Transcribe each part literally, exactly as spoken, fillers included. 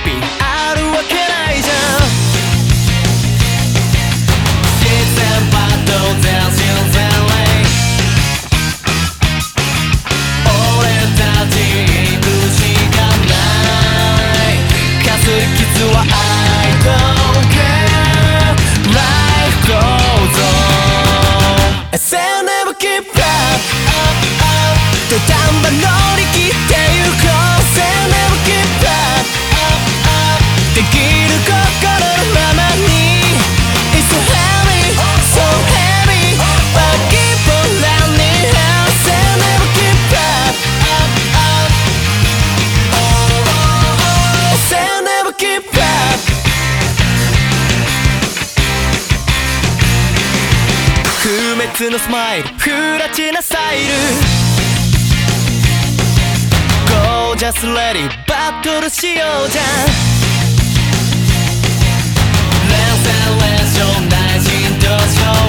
ピーあるわけないじゃん。実践バトル全身全霊俺たち行くしかない。かすり傷は I don't care Life goes on I say never give up土壇場乗り切ってゆこう Say never give up できる心のままに It's so heavy, so heavy But keep on running out Say never give up Say never give up 不滅のスマイル不らちなスタイルJust let it バトルしようじゃん。連戦連勝内心同情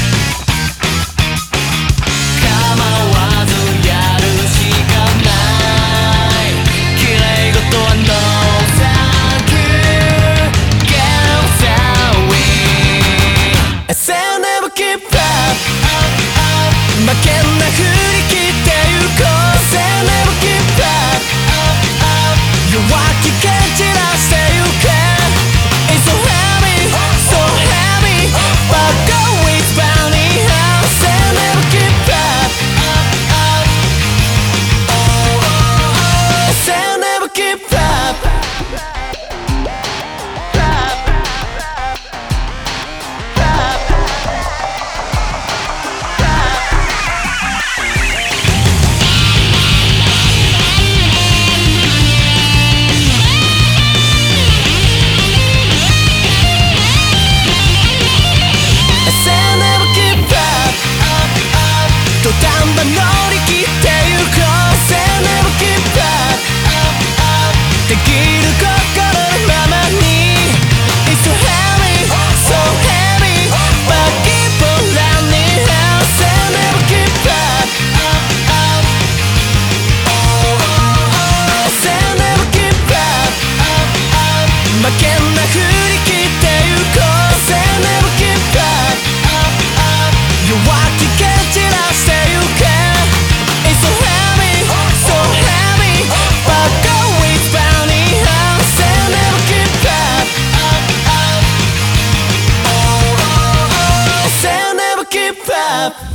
構わずやるしかない。綺麗事は No thank you Get out win I say never give up 負けんな振り切ってゆこう Say never give up弱気蹴散らしてゆけ It's so heavy, so heavy But go it's burning out Say never give up Say never give up土壇場乗り切ってゆこう Say never give up できる心のままに It's so heavy, so heavy But keep on running out Say never give up Say never give up 負けんな振り切ってゆこう Say never give up 弱気蹴散らしてゆけ It's so heavy, so heavy But go it's burning out Say never give up Say never give up